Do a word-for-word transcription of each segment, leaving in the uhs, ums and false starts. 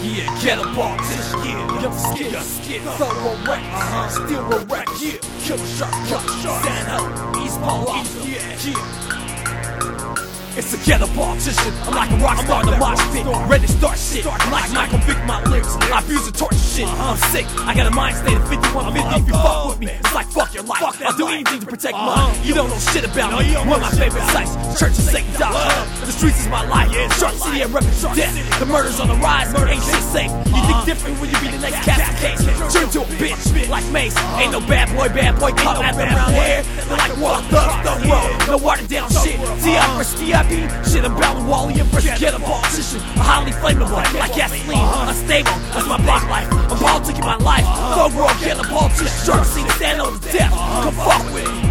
Yeah, get a politician, yeah, young skin, young skin, throw a wreck, uh-huh, steal a wreck, yeah, kill a shark, kill a shark, stand up, East Palo Alto, yeah, yeah. It's a ghetto politician. I'm like a rock star in the mosh pit, ready to start shit. I'm like Michael Vick, my lyrics. I abuse and torture shit. I'm sick. I got a mind state of fifty-one fifty. If you fuck with me, it's like fuck your life. I'll do anything to protect mine. You don't know shit about me. One of my favorite sites, Church of Satan Dollar. The streets is my life. Shark City, I'm reppin' Shark death. The murders on the rise, ain't shit safe. You think different when you be the next casting case. Turn to a bitch like Mace. Ain't no bad boy, bad boy caught at them around here. They're like war thugs, thug road. No watered down shit. T I for T I B. Shit, I'm battling Wally and fresh get a politician. I'm highly flammable, like gasoline. Unstable, that's my block life. I'm politicking my life. Thug world, get a politician. Shark City, stand on the death. Come fuck with me.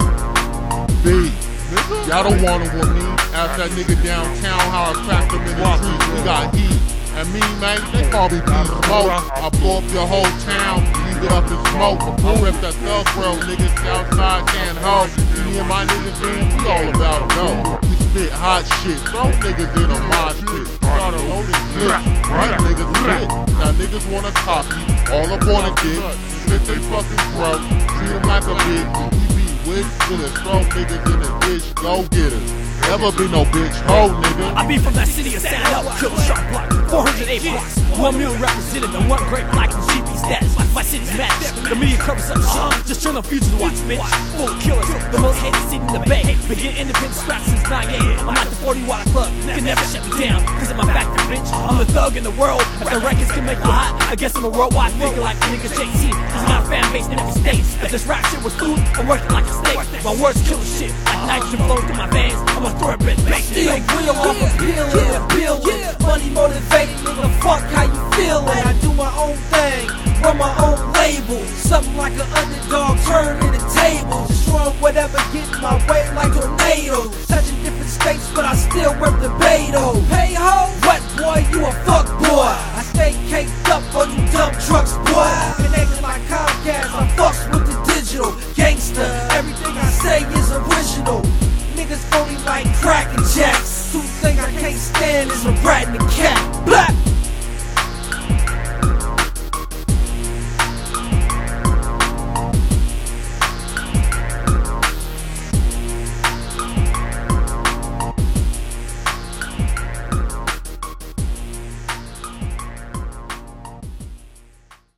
B, y'all don't want it with me. Ask that nigga downtown how I cracked him in the streets. We got heat. And me, man, they call me B Smoke. I blow up your whole town, leave it up in smoke. I rip that thug world, niggas outside can't hold. Me and my niggas, man, we all about it, no. We spit hot shit, throw niggas in a mosh pit. Start a loaded clip, right niggas lit. Now niggas wanna copy, all up on a dick. Spit they fucking throat, treat them like a bitch. We be with spitters, throw niggas in the ditch, go get it. Never be no bitch, ho nigga. I be from that city of stand up, kill a shark block, four hundred eight blocks, one million represented, and one great black and G P status. My city's mad, the media covers up shit. Just turn on futures to watch, bitch. Full of killers, the most hated city in the bay. Begin independent scratch since ninety-eight. I'm like the forty watt club, you can never shut me down, cause I'm a factor, bitch. I'm the thug in the world, if the records can make you hot, I guess I'm a worldwide figure like niggas J T. Cause my fan base in every state. If this rap shit was food, I'm working like a steak. My words kill shit, like nitrogen flowing through my veins. I'm a thoroughbred base. Still real off a pill in the building. Money motivated, nigga, fuck how you feelin'. I do my own thing, run my own label. Something like an underdog turning the table. Destroying whatever gets my way like tornadoes. Touching different states, but I still rep the Beto. Hey ho, what boy, you a fuck boy. I stay caked up on you dumb trucks, boy. Connected like Comcast, I fucks with the digital. Gangster, everything I say is original. Niggas phony like crackin' jacks. Two things I can't stand is a rat and a cat. Black.